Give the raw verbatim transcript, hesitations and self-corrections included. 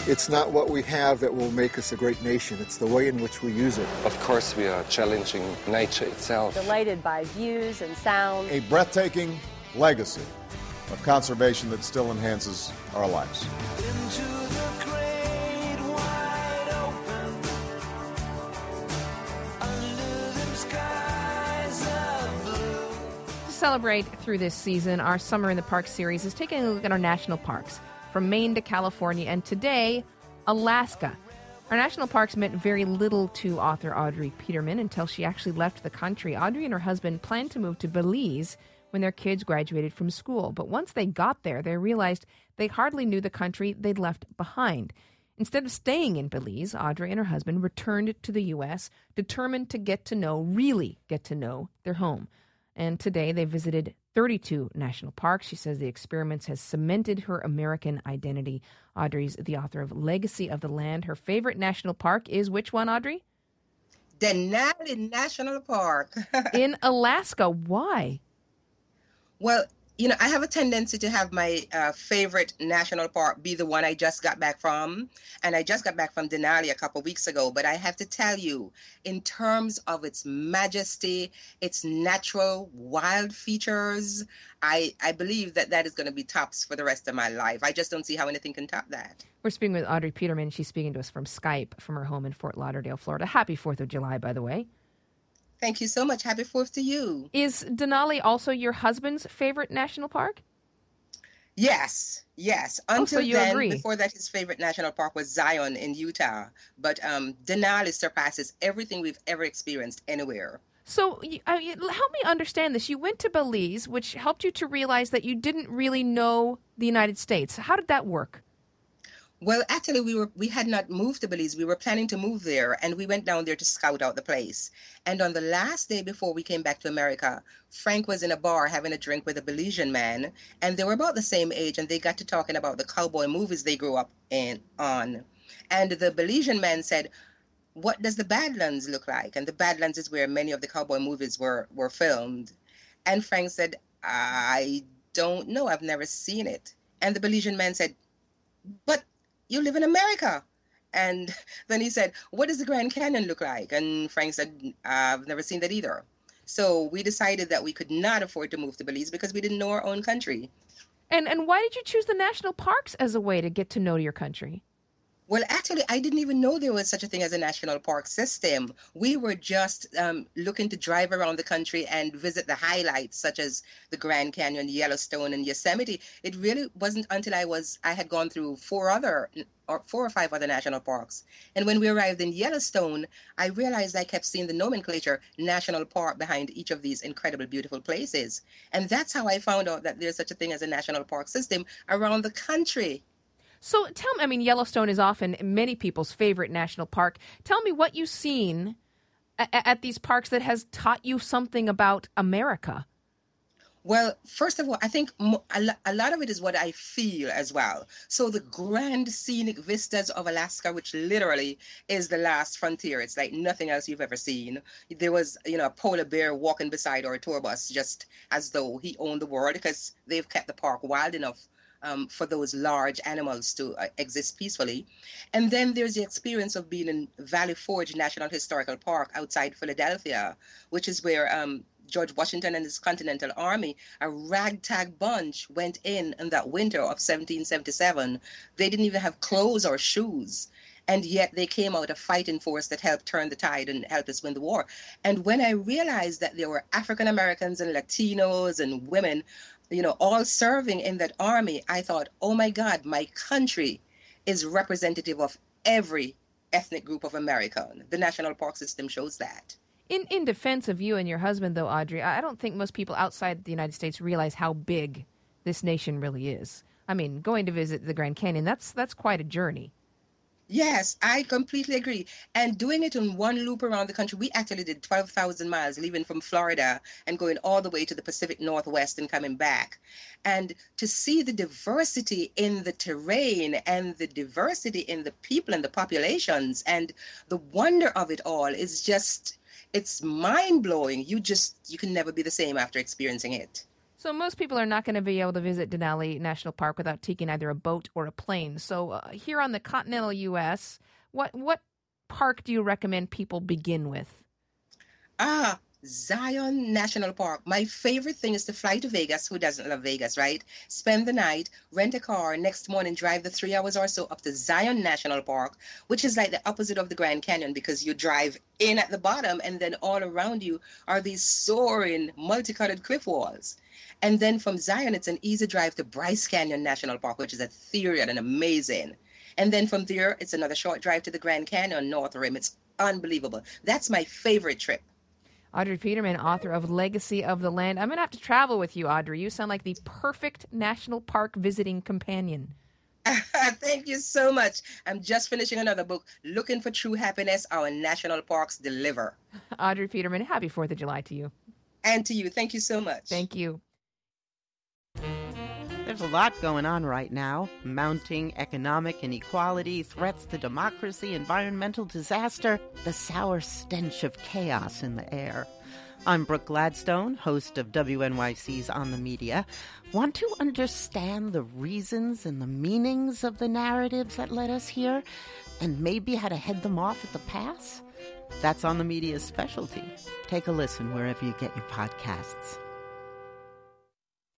It's not what we have that will make us a great nation. It's the way in which we use it. Of course, we are challenging nature itself. Delighted by views and sounds. A breathtaking legacy of conservation that still enhances our lives. Into the great wide open, under them skies of blue. To celebrate through this season, our Summer in the Park series is taking a look at our national parks, from Maine to California, and today, Alaska. Our national parks meant very little to author Audrey Peterman until she actually left the country. Audrey and her husband planned to move to Belize when their kids graduated from school. But once they got there, they realized they hardly knew the country they'd left behind. Instead of staying in Belize, Audrey and her husband returned to the U S, determined to get to know, really get to know, their home. And today they visited thirty-two national parks. She says the experience has cemented her American identity. Audrey's the author of Legacy of the Land. Her favorite national park is which one, Audrey? Denali National Park. In Alaska. Why? Well, you know, I have a tendency to have my uh, favorite national park be the one I just got back from. And I just got back from Denali a couple weeks ago. But I have to tell you, in terms of its majesty, its natural wild features, I, I believe that that is going to be tops for the rest of my life. I just don't see how anything can top that. We're speaking with Audrey Peterman. She's speaking to us from Skype from her home in Fort Lauderdale, Florida. Happy fourth of July, by the way. Thank you so much. Happy fourth to you. Is Denali also your husband's favorite national park? Yes, yes. Until oh, so you then, agree. Before that, his favorite national park was Zion in Utah. But um, Denali surpasses everything we've ever experienced anywhere. So uh, help me understand this. You went to Belize, which helped you to realize that you didn't really know the United States. How did that work? Well, actually, we were we had not moved to Belize. We were planning to move there, and we went down there to scout out the place. And on the last day before we came back to America, Frank was in a bar having a drink with a Belizean man, and they were about the same age, and they got to talking about the cowboy movies they grew up in on. And the Belizean man said, "What does the Badlands look like?" And the Badlands is where many of the cowboy movies were were filmed. And Frank said, "I don't know. I've never seen it." And the Belizean man said, "But you live in America." And then he said, "What does the Grand Canyon look like?" And Frank said, "I've never seen that either." So we decided that we could not afford to move to Belize because we didn't know our own country. And and why did you choose the national parks as a way to get to know your country? Well, actually, I didn't even know there was such a thing as a national park system. We were just um, looking to drive around the country and visit the highlights, such as the Grand Canyon, Yellowstone, and Yosemite. It really wasn't until I was I had gone through four other or four or five other national parks. And when we arrived in Yellowstone, I realized I kept seeing the nomenclature national park behind each of these incredible, beautiful places. And that's how I found out that there's such a thing as a national park system around the country. So tell me, I mean, Yellowstone is often many people's favorite national park. Tell me what you've seen at, at these parks that has taught you something about America. Well, first of all, I think a lot of it is what I feel as well. So the grand scenic vistas of Alaska, which literally is the last frontier. It's like nothing else you've ever seen. There was, you know, a polar bear walking beside our tour bus just as though he owned the world because they've kept the park wild enough Um, for those large animals to uh, exist peacefully. And then there's the experience of being in Valley Forge National Historical Park outside Philadelphia, which is where um, George Washington and his Continental Army, a ragtag bunch, went in in that winter of seventeen seventy-seven. They didn't even have clothes or shoes. And yet they came out a fighting force that helped turn the tide and help us win the war. And when I realized that there were African Americans and Latinos and women, you know, all serving in that army, I thought, oh my God, my country is representative of every ethnic group of American. The national park system shows that. In in defense of you and your husband, though, Audrey, I don't think most people outside the United States realize how big this nation really is. I mean, going to visit the Grand Canyon, that's that's quite a journey. Yes, I completely agree. And doing it in one loop around the country, we actually did twelve thousand miles, leaving from Florida and going all the way to the Pacific Northwest and coming back. And to see the diversity in the terrain and the diversity in the people and the populations and the wonder of it all is just, it's mind-blowing. You just, you can never be the same after experiencing it. So most people are not going to be able to visit Denali National Park without taking either a boat or a plane. So uh, here on the continental U S, what what park do you recommend people begin with? Ah, Zion National Park. My favorite thing is to fly to Vegas. Who doesn't love Vegas, right? Spend the night, rent a car, next morning drive the three hours or so up to Zion National Park, which is like the opposite of the Grand Canyon because you drive in at the bottom and then all around you are these soaring multicolored cliff walls. And then from Zion, it's an easy drive to Bryce Canyon National Park, which is ethereal and amazing. And then from there, it's another short drive to the Grand Canyon North Rim. It's unbelievable. That's my favorite trip. Audrey Peterman, author of Legacy of the Land. I'm going to have to travel with you, Audrey. You sound like the perfect national park visiting companion. Thank you so much. I'm just finishing another book, Looking for True Happiness, Our National Parks Deliver. Audrey Peterman, happy fourth of July to you. And to you. Thank you so much. Thank you. There's a lot going on right now. Mounting economic inequality, threats to democracy, environmental disaster, the sour stench of chaos in the air. I'm Brooke Gladstone, host of W N Y C's On the Media. Want to understand the reasons and the meanings of the narratives that led us here, and maybe how to head them off at the pass? That's On the Media's specialty. Take a listen wherever you get your podcasts.